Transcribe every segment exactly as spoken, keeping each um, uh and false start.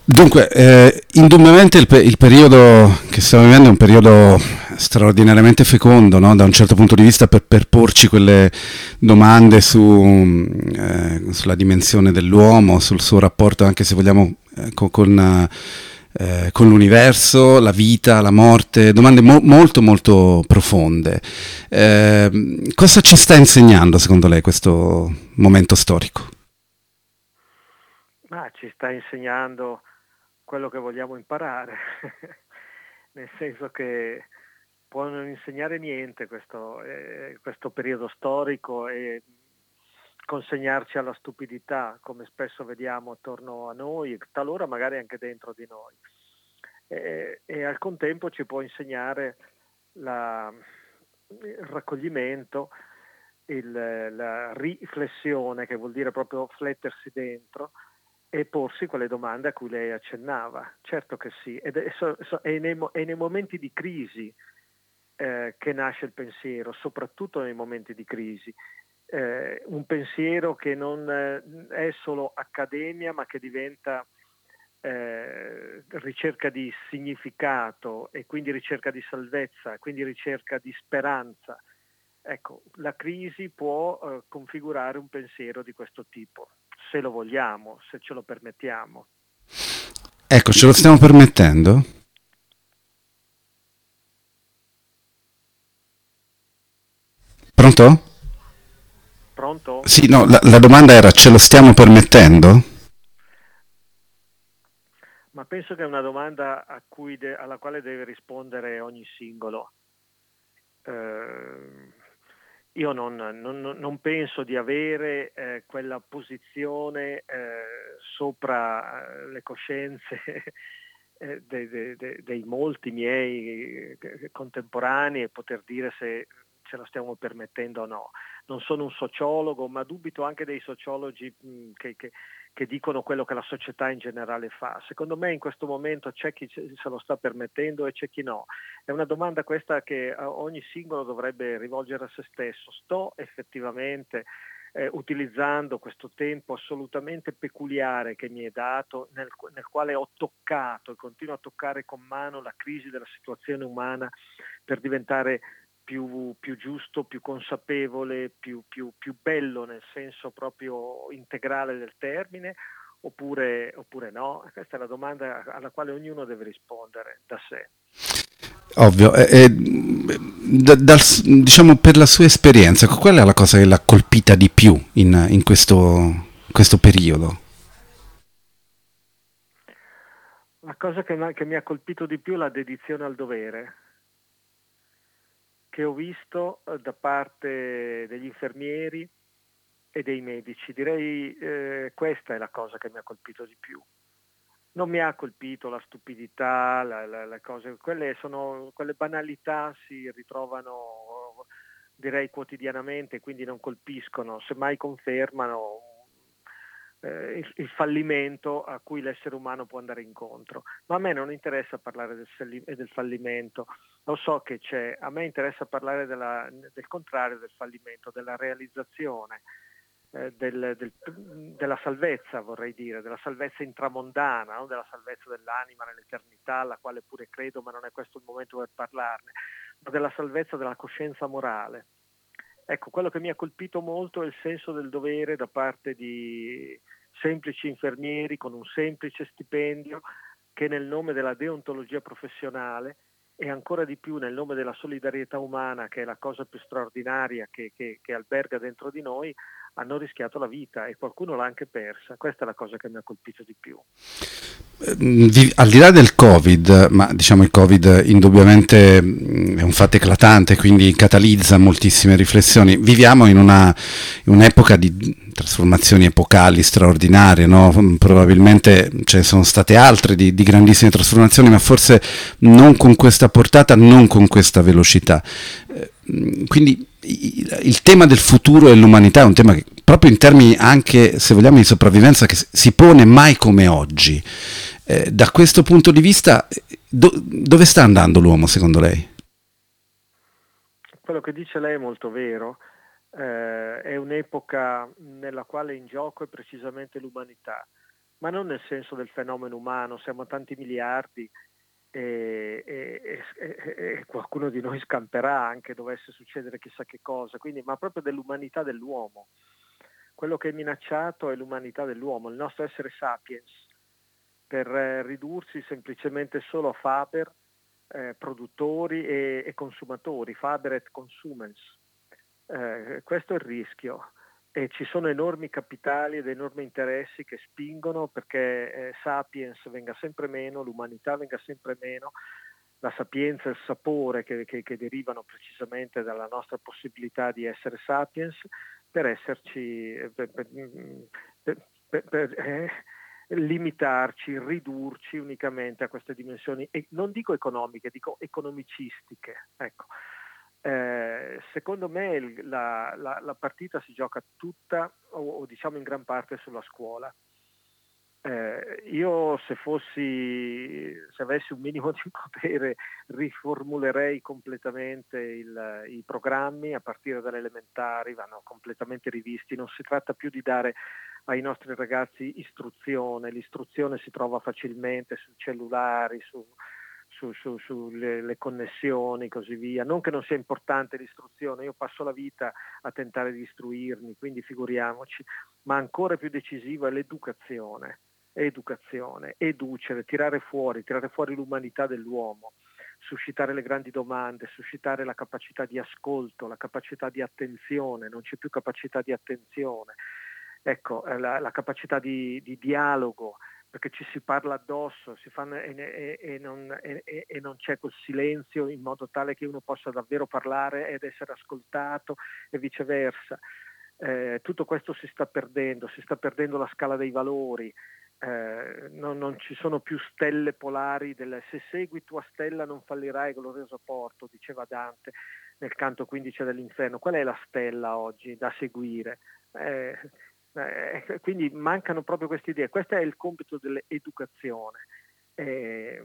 Dunque, eh, indubbiamente il, pe- il periodo che stiamo vivendo è un periodo straordinariamente fecondo, no? Da un certo punto di vista per, per porci quelle domande su, eh, sulla dimensione dell'uomo, sul suo rapporto anche se vogliamo eh, co- con, eh, con l'universo, la vita, la morte, domande mo- molto molto profonde. Eh, cosa ci sta insegnando secondo lei questo momento storico? Ma ci sta insegnando quello che vogliamo imparare, nel senso che può non insegnare niente questo, eh, questo periodo storico e consegnarci alla stupidità, come spesso vediamo attorno a noi, talora magari anche dentro di noi. E, e al contempo ci può insegnare la, il raccoglimento, il, la riflessione, che vuol dire proprio flettersi dentro, e porsi quelle domande a cui lei accennava. Certo che sì, ed è, so- so- è nei, mo- è nei momenti di crisi eh, che nasce il pensiero, soprattutto nei momenti di crisi. Eh, un pensiero che non eh, è solo accademia, ma che diventa eh, ricerca di significato e quindi ricerca di salvezza, quindi ricerca di speranza. Ecco, la crisi può eh, configurare un pensiero di questo tipo, se lo vogliamo, se ce lo permettiamo. Ecco, ce lo stiamo permettendo? Pronto? Pronto? Sì, no, la, la domanda era ce lo stiamo permettendo? Ma penso che è una domanda a cui de- alla quale deve rispondere ogni singolo. Eh, io non, non- non penso di avere eh, quella posizione eh, sopra eh, le coscienze eh, dei, dei- dei- dei molti miei eh, contemporanei e poter dire se ce la stiamo permettendo o no. Non sono un sociologo, ma dubito anche dei sociologi mh, che, che- che dicono quello che la società in generale fa. Secondo me in questo momento c'è chi se se lo sta permettendo e c'è chi no. È una domanda questa che eh, ogni singolo dovrebbe rivolgere a se stesso. Sto effettivamente eh, utilizzando questo tempo assolutamente peculiare che mi è dato, nel, nel quale ho toccato e continuo a toccare con mano la crisi della situazione umana per diventare più, più giusto, più consapevole, più, più, più bello nel senso proprio integrale del termine, oppure, oppure no? Questa è la domanda alla quale ognuno deve rispondere da sé. Ovvio. E, e, da- dal- diciamo per la sua esperienza, qual è la cosa che l'ha colpita di più in, in questo, questo periodo? La cosa che, mi- che mi ha colpito di più è la dedizione al dovere, che ho visto eh, da parte degli infermieri e dei medici. Direi eh, questa è la cosa che mi ha colpito di più. Non mi ha colpito la stupidità, la, la, la cose, quelle sono quelle banalità si ritrovano direi quotidianamente, quindi non colpiscono, semmai confermano eh, il, il fallimento a cui l'essere umano può andare incontro. Ma a me non interessa parlare del, falli- del fallimento, lo so che c'è, a me interessa parlare della, del contrario del fallimento, della realizzazione, eh, del, del, della salvezza, vorrei dire, della salvezza intramondana, no? Della salvezza dell'anima nell'eternità, alla quale pure credo, ma non è questo il momento per parlarne, ma della salvezza della coscienza morale. Ecco, quello che mi ha colpito molto è il senso del dovere da parte di semplici infermieri con un semplice stipendio che nel nome della deontologia professionale e ancora di più nel nome della solidarietà umana, che è la cosa più straordinaria che, che, che alberga dentro di noi, hanno rischiato la vita e qualcuno l'ha anche persa. Questa è la cosa che mi ha colpito di più. Vi- al di là del Covid, ma diciamo il Covid indubbiamente mh, è un fatto eclatante, quindi catalizza moltissime riflessioni. Viviamo in una, in un'epoca di trasformazioni epocali straordinarie, no? Probabilmente ce ne sono state altre di, di grandissime trasformazioni, ma forse non con questa portata, non con questa velocità. Eh, Quindi il, il tema del futuro e l'umanità è un tema che proprio in termini anche, se vogliamo, di sopravvivenza, che si pone mai come oggi. Eh, da questo punto di vista, do- dove sta andando l'uomo secondo lei? Quello che dice lei è molto vero, eh, è un'epoca nella quale in gioco è precisamente l'umanità. ma non nel senso del fenomeno umano, siamo tanti miliardi e, e, e, e qualcuno di noi scamperà anche dovesse succedere chissà che cosa, quindi, ma proprio dell'umanità dell'uomo. Quello che è minacciato è l'umanità dell'uomo, il nostro essere sapiens, per eh, ridursi semplicemente solo a faber, eh, produttori e, e consumatori, faber et consumens. Eh, questo è il rischio. E ci sono enormi capitali ed enormi interessi che spingono perché eh, sapiens venga sempre meno, l'umanità venga sempre meno, la sapienza e il sapore che, che, che derivano precisamente dalla nostra possibilità di essere sapiens per esserci, per, per, per, per, per eh, limitarci, ridurci unicamente a queste dimensioni, e non dico economiche, dico economicistiche. Ecco. Eh, secondo me la, la, la partita si gioca tutta o, o diciamo in gran parte sulla scuola. Eh, io se fossi, se avessi un minimo di potere, riformulerei completamente il, i programmi a partire dalle elementari, vanno completamente rivisti. Non si tratta più di dare ai nostri ragazzi istruzione, l'istruzione si trova facilmente sui cellulari, su, su, su, sulle le connessioni, così via. Non che non sia importante l'istruzione, io passo la vita a tentare di istruirmi, quindi figuriamoci, ma ancora più decisiva è l'educazione. Educazione, educere, tirare fuori, tirare fuori l'umanità dell'uomo, suscitare le grandi domande, suscitare la capacità di ascolto, la capacità di attenzione, non c'è più capacità di attenzione, ecco, la, la capacità di, di dialogo, perché ci si parla addosso, si fanno, e, e, e, non, e, e non c'è quel silenzio in modo tale che uno possa davvero parlare ed essere ascoltato e viceversa. Eh, tutto questo si sta perdendo, si sta perdendo la scala dei valori. Eh, non, non ci sono più stelle polari del se segui tua stella non fallirai glorioso porto, diceva Dante nel canto quindici dell'Inferno. Qual è la stella oggi da seguire? Eh, eh, quindi mancano proprio queste idee. Questo è il compito dell'educazione. Eh,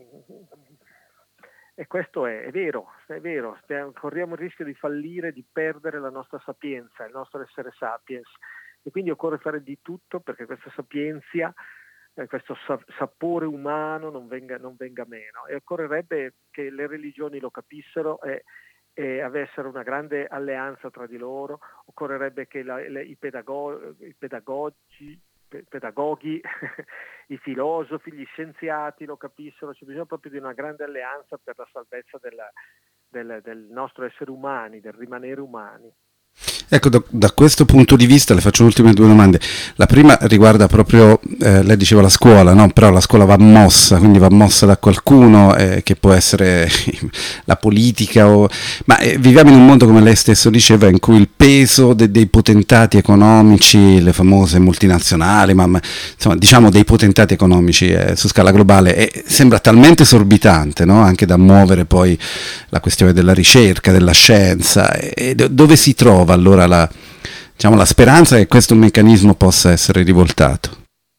e questo è, è vero, è vero, stiamo, corriamo il rischio di fallire, di perdere la nostra sapienza, il nostro essere sapiens. E quindi occorre fare di tutto perché questa sapienza, eh, questo sa- sapore umano non venga, non venga meno. E occorrerebbe che le religioni lo capissero e, e avessero una grande alleanza tra di loro. Occorrerebbe che la, le, i, pedago- i pedagogi, pe- pedagoghi, i filosofi, gli scienziati lo capissero. C'è bisogno proprio di una grande alleanza per la salvezza della, del, del nostro essere umani, del rimanere umani. Ecco, da, da questo punto di vista le faccio le ultime due domande. La prima riguarda proprio, eh, lei diceva la scuola, no? Però la scuola va mossa, quindi va mossa da qualcuno, eh, che può essere la politica, o... ma eh, viviamo in un mondo, come lei stesso diceva, in cui il peso de- dei potentati economici, le famose multinazionali, ma, ma insomma diciamo dei potentati economici eh, su scala globale, eh, sembra talmente esorbitante, no? Anche da muovere poi la questione della ricerca, della scienza, e dove si trova allora la, diciamo, la speranza che questo meccanismo possa essere rivoltato?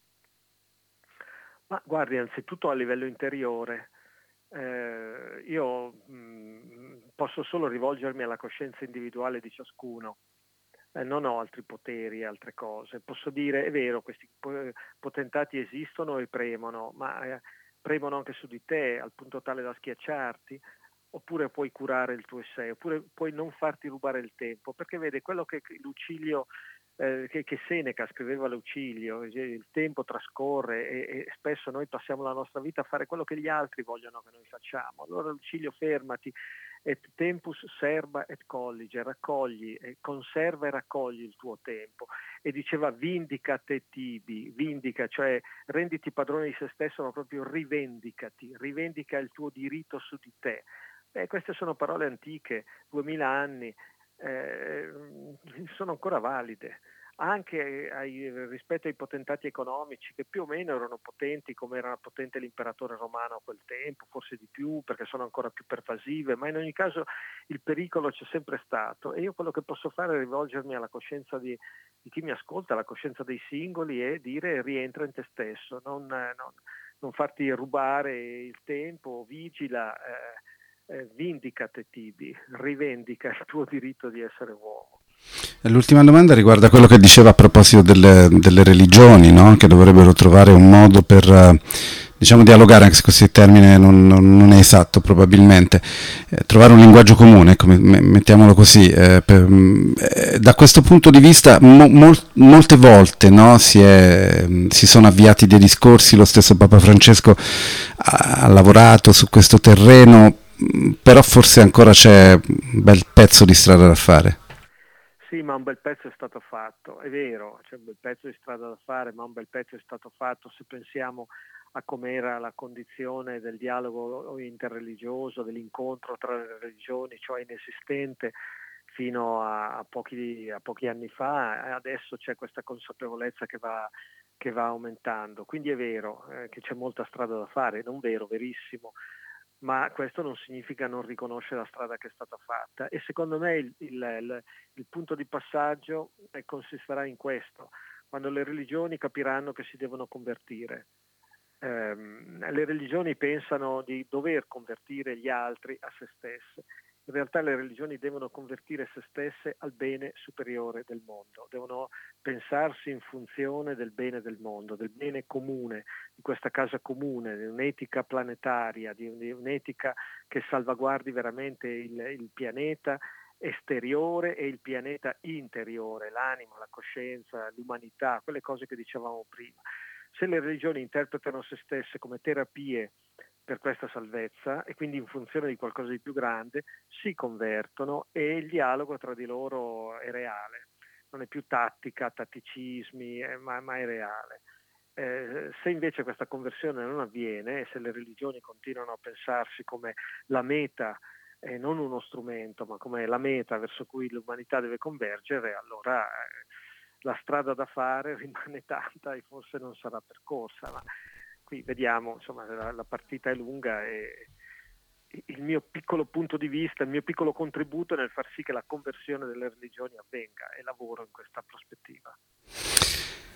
Ma guardi, anzitutto a livello interiore, eh, io mh, posso solo rivolgermi alla coscienza individuale di ciascuno, eh, non ho altri poteri, altre cose. Posso dire, è vero, questi potentati esistono e premono, ma eh, premono anche su di te al punto tale da schiacciarti, oppure puoi curare il tuo sé, oppure puoi non farti rubare il tempo, perché vede quello che Lucilio, eh, che, che Seneca scriveva a Lucilio, il tempo trascorre e, e spesso noi passiamo la nostra vita a fare quello che gli altri vogliono che noi facciamo. Allora Lucilio, fermati, et tempus serba et collige, raccogli, e conserva e raccogli il tuo tempo. E diceva vindica te tibi, vindica, cioè renditi padrone di se stesso, ma proprio rivendicati, rivendica il tuo diritto su di te. Eh, queste sono parole antiche, duemila anni, eh, sono ancora valide, anche ai, rispetto ai potentati economici che più o meno erano potenti come era potente l'imperatore romano a quel tempo, forse di più perché sono ancora più pervasive, ma in ogni caso il pericolo c'è sempre stato e io quello che posso fare è rivolgermi alla coscienza di, di chi mi ascolta, alla coscienza dei singoli e dire rientra in te stesso, non, non, non farti rubare il tempo, vigila. Eh, Eh, vendicate Tibi, rivendica il tuo diritto di essere uomo. L'ultima domanda riguarda quello che diceva a proposito delle, delle religioni, no? Che dovrebbero trovare un modo per, eh, diciamo, dialogare, anche se questo termine non, non- non è esatto probabilmente, eh, trovare un linguaggio comune, come- me- mettiamolo così. Eh, per- mm, eh, da questo punto di vista, mo- mol- molte volte, no? Si, è- si sono avviati dei discorsi, lo stesso Papa Francesco ha, ha lavorato su questo terreno, mm, però forse ancora c'è un bel pezzo di strada da fare. Sì, ma un bel pezzo è stato fatto, è vero, c'è un bel pezzo di strada da fare, ma un bel pezzo è stato fatto se pensiamo a com'era la condizione del dialogo interreligioso, dell'incontro tra le religioni, cioè inesistente fino a, a pochi, a pochi anni fa, e adesso c'è questa consapevolezza che va, che va aumentando. Quindi è vero eh, che c'è molta strada da fare, non vero, verissimo, ma questo non significa non riconoscere la strada che è stata fatta e secondo me il, il- il- il punto di passaggio eh, consisterà in questo, quando le religioni capiranno che si devono convertire. Ehm, le religioni pensano di dover convertire gli altri a se stesse. In realtà le religioni devono convertire se stesse al bene superiore del mondo, devono pensarsi in funzione del bene del mondo, del bene comune, di questa casa comune, di un'etica planetaria, di, di un'etica che salvaguardi veramente il, il pianeta esteriore e il pianeta interiore, l'anima, la coscienza, l'umanità, quelle cose che dicevamo prima. Se le religioni interpretano se stesse come terapie per questa salvezza e quindi in funzione di qualcosa di più grande, si convertono e il dialogo tra di loro è reale, non è più tattica, tatticismi, eh, ma, ma è reale. Eh, se invece questa conversione non avviene e se le religioni continuano a pensarsi come la meta e non uno strumento, ma come la meta verso cui l'umanità deve convergere, allora eh, la strada da fare rimane tanta e forse non sarà percorsa, ma qui vediamo, insomma, la, la partita è lunga e il mio piccolo punto di vista, il mio piccolo contributo è nel far sì che la conversione delle religioni avvenga e lavoro in questa prospettiva.